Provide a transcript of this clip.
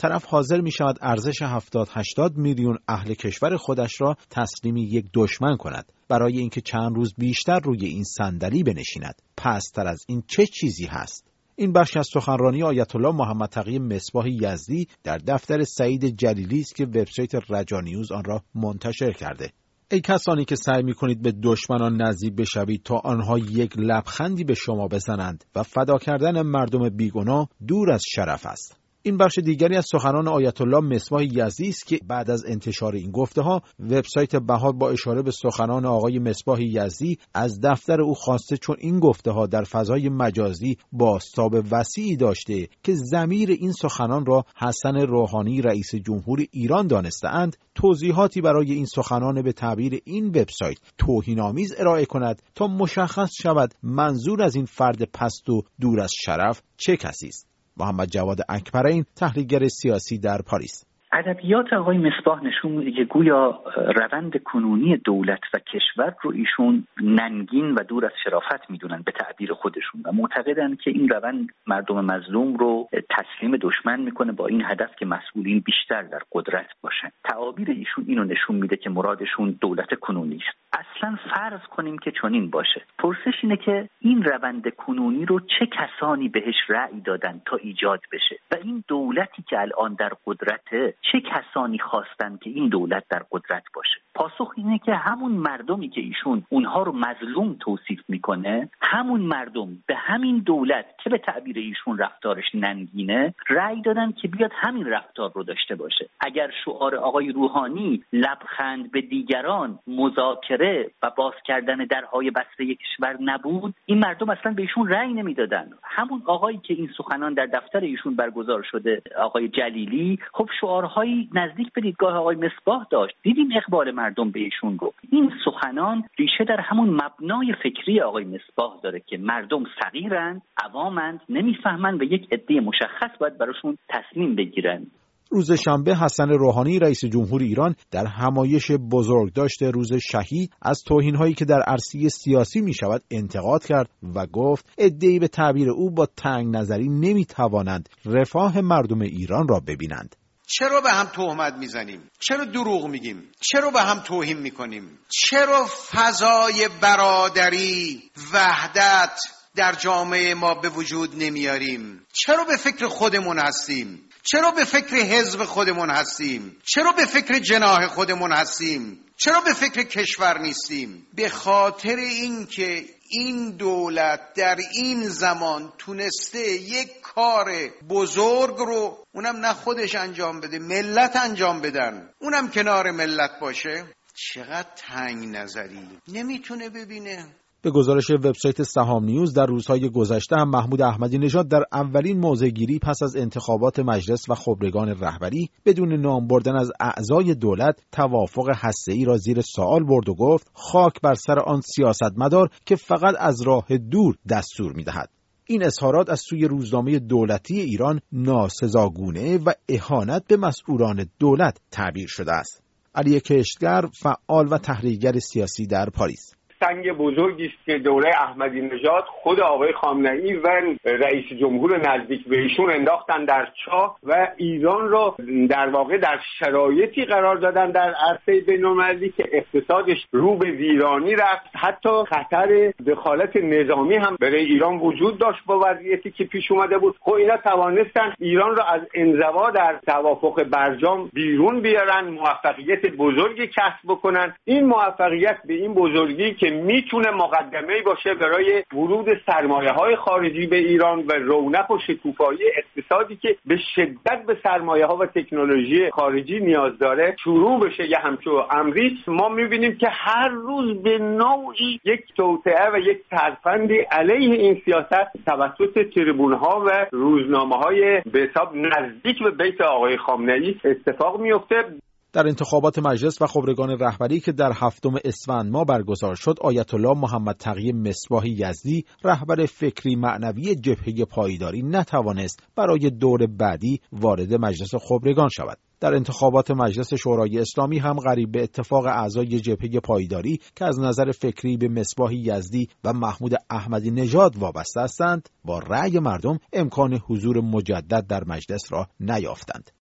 طرف حاضر می شود ارزش 70-80 میلیون اهل کشور خودش را تسلیم یک دشمن کند برای اینکه چند روز بیشتر روی این صندلی بنشیند. پست‌تر از این چه چیزی هست؟ این بخش از سخنرانی آیت الله محمد تقی مصباح یزدی در دفتر سعید جلیلی است که وبسایت رجانیوز آن را منتشر کرده. ای کسانی که سعی می‌کنید به دشمنان نزدیک بشوید تا آنها یک لبخندی به شما بزنند و فدا کردن مردم بیگناه دور از شرف است. این بخش دیگری از سخنان آیت الله مصباح یزدی است که بعد از انتشار این گفته‌ها وبسایت بهار با اشاره به سخنان آقای مصباح یزدی از دفتر او خواسته چون این گفته‌ها در فضای مجازی بازتاب وسیعی داشته که ضمیر این سخنان را حسن روحانی رئیس جمهور ایران دانسته‌اند، توضیحاتی برای این سخنان به تعبیر این وبسایت توهین‌آمیز ارائه کند تا مشخص شود منظور از این فرد پست و دور از شرف چه کسی است. محمد جواد اکبرین، تحلیلگر سیاسی در پاریس: ادبیات آقای مصباح نشون میده که گویا روند کنونی دولت و کشور رو ایشون ننگین و دور از شرافت میدونن به تعبیر خودشون و معتقدن که این روند مردم مظلوم رو تسلیم دشمن میکنه با این هدف که مسئولین بیشتر در قدرت باشن. تعابیر ایشون اینو نشون میده که مرادشون دولت کنونی است. اصلا فرض کنیم که چنین باشه. پرسش اینه که این روند کنونی رو چه کسانی بهش رأی دادن تا ایجاد بشه و این دولتی که الان در قدرته چه کسانی خواستن که این دولت در قدرت باشه؟ پاسخ اینه که همون مردمی که ایشون اونها رو مظلوم توصیف میکنه، همون مردم به همین دولت که به تعبیر ایشون رفتارش ننگینه رأی دادن که بیاد همین رفتار رو داشته باشه. اگر شعار آقای روحانی لبخند به دیگران، مذاکره و باز کردن درهای بسته کشور نبود، این مردم اصلا به ایشون رأی نمیدادن. همون آقایی که این سخنان در دفتر ایشون برگزار شده، آقای جلیلی، خب شعارهایی نزدیک به دیدگاه آقای مصباح داشت. دیدیم اقبال مردم به ایشون گفت. این سخنان ریشه در همون مبنای فکری آقای مصباح داره که مردم صغیرند، عوامند، نمیفهمن و یک عده مشخص باید براشون تصمیم بگیرن. روز شنبه حسن روحانی رئیس جمهور ایران در همایش بزرگداشت روز شهید از توهین‌هایی که در عرصه سیاسی می‌شود انتقاد کرد و گفت عده‌ای به تعبیر او با تنگ نظری نمی‌توانند رفاه مردم ایران را ببینند. چرا به هم تهمت میزنیم؟ چرا دروغ میگیم؟ چرا به هم توهین میکنیم؟ چرا فضای برادری، وحدت در جامعه ما به وجود نمیاریم؟ چرا به فکر خودمون هستیم؟ چرا به فکر حزب خودمون هستیم؟ چرا به فکر جناح خودمون هستیم؟ چرا به فکر کشور نیستیم؟ به خاطر اینکه این دولت در این زمان تونسته یک کار بزرگ رو اونم نه خودش انجام بده، ملت انجام بدن، اونم کنار ملت باشه. چقدر تنگ نظری، نمیتونه ببینه. به گزارش وبسایت سهام نیوز در روزهای گذشته هم محمود احمدی نژاد در اولین موضع‌گیری پس از انتخابات مجلس و خبرگان رهبری بدون نام بردن از اعضای دولت توافق هسته‌ای را زیر سوال برد و گفت خاک بر سر آن سیاستمدار که فقط از راه دور دستور می‌دهد. این اظهارات از سوی روزنامه دولتی ایران ناسزاگونه و اهانت به مسئولان دولت تعبیر شده است. علی کشتگر، فعال و تحلیلگر سیاسی در پاریس: سنگ بزرگی است که دوره احمدی نژاد خود آقای خامنه‌ای و رئیس جمهور نزدیک به ایشون انداختن در چاه و ایران را در واقع در شرایطی قرار دادن در عرصه بین‌المللی که اقتصادش رو به ویرانی رفت. حتی خطر دخالت نظامی هم برای ایران وجود داشت با وضعیتی که پیش اومده بود. خب اینا توانستن ایران را از انزوا در توافق برجام بیرون بیارن، موفقیت بزرگی کسب بکنن. این موفقیت به این بزرگی که میتونه مقدمه‌ای باشه برای ورود سرمایه‌های خارجی به ایران و رونق و شکوفایی اقتصادی که به شدت به سرمایه‌ها و تکنولوژی خارجی نیاز داره شروع بشه. یه همچون امری ما می‌بینیم که هر روز به نوعی یک توطئه و یک ترفندی علیه این سیاست توسط تریبون‌ها و روزنامه‌های به حساب نزدیک به بیت آقای خامنه‌ای اتفاق میفته. در انتخابات مجلس و خبرگان رهبری که در 7 اسفند ماه برگزار شد، آیت الله محمد تقی مصباح یزدی، رهبر فکری معنوی جبهه پایداری، نتوانست برای دور بعدی وارد مجلس خبرگان شود. در انتخابات مجلس شورای اسلامی هم قریب به اتفاق اعضای جبهه پایداری که از نظر فکری به مصباح یزدی و محمود احمدی نژاد وابسته هستند، با رأی مردم امکان حضور مجدد در مجلس را نیافتند.